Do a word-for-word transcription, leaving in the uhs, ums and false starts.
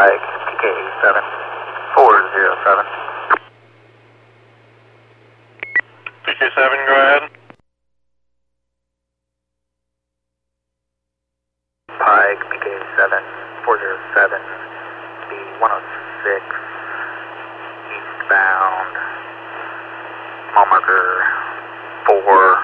Pike, P K seven four zero seven. P K seven, go ahead. Pike, P K seven four zero seven, B one oh six, eastbound, mile marker four